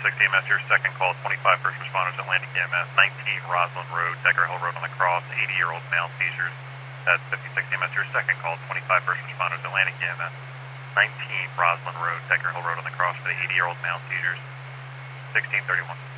EMS, your second call, 25 first responders, Atlantic EMS, 19 Roslyn Road, Decker Hill Road on the cross, 80-year-old male seizures. That's 56 EMS, your second call, 25 first responders, Atlantic EMS, 19 Roslyn Road, Decker Hill Road on the cross for the 80-year-old male seizures, 1631.